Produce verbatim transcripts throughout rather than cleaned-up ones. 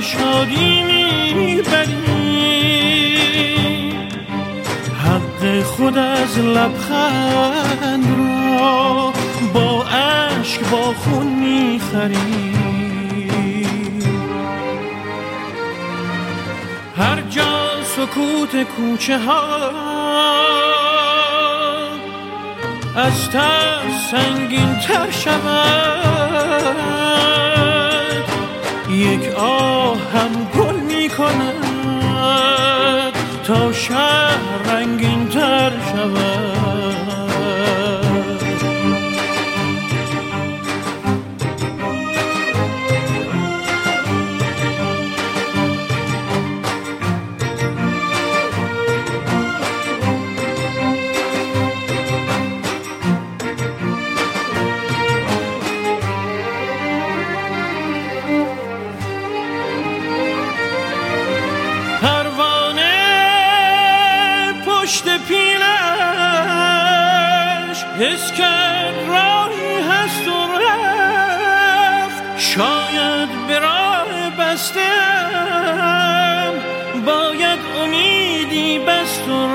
شادی میبری، حق خود از لبخند را با عشق با خون میخری. هر جا سکوت کوچه ها از ترس سنگین تر شود، یک آه هم گل می کند تا شهر رنگین تر شود. حس کرد راهی هست و رفت، شاید به راه بستم باید امیدی بست و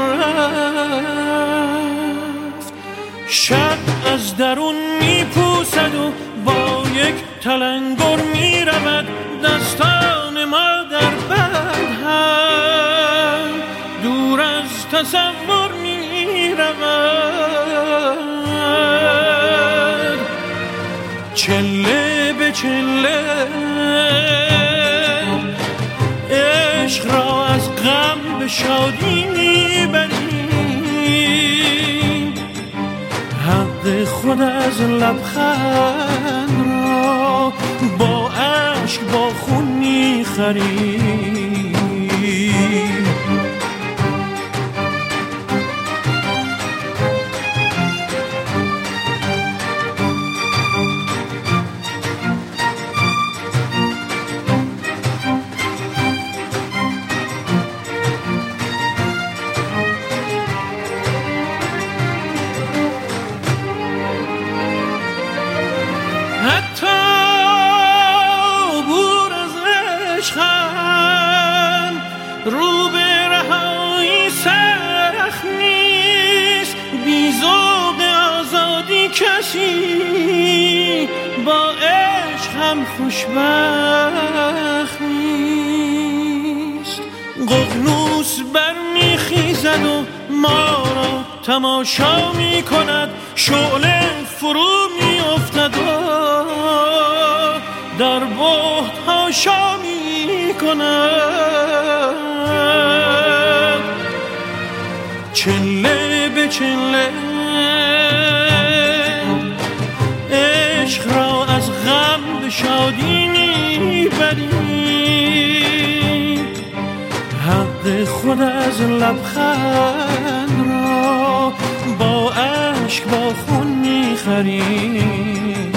رفت. شب از درون میپوسد و با یک تلنگر میرود، دستان ما در بند هم دور از تصور میرود. چله به چله عشق را از غم به شادی میبری، حق خود از لبخند را با عشق با خون میخری. رو به رهایی سخت نیست، بی ذوق آزادی کسی با عشق هم خوشبخت نیست. ققنوس برمیخیزد و ما را تماشا میکند، شعله فرو میافتد و در بهت هاشا میکند. چله به چله عشق را از غم به شادی میبری، حق خود از لبخند را با عشق با خون میخری.